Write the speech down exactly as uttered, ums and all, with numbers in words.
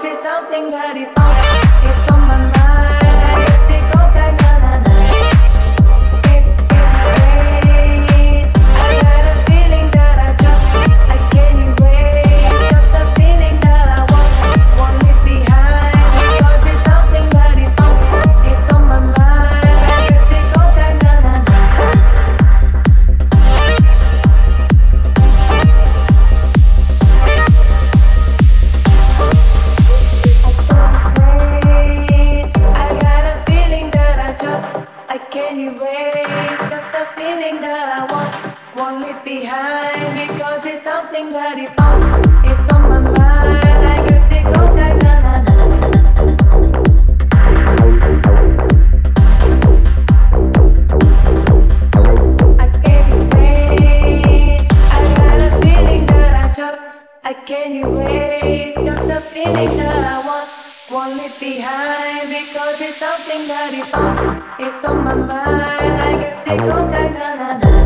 it's something that is on, it's on my mind. I guess it goes like na na na. It, it rain. I got a feeling that I just I can't erase. Just a feeling that I want, won't leave behind. Because it's something that is on, it's on my mind. I guess it goes like na na na. I can't erase, just a feeling that I want, won't leave behind. Because it's something that is on, it's on my mind. I guess it goes like na na na. I can't erase, I got a feeling that I just I can't erase, just a feeling that I want, won't leave behind. Because it's something that is on, it's on my mind. I guess it goes like na na na.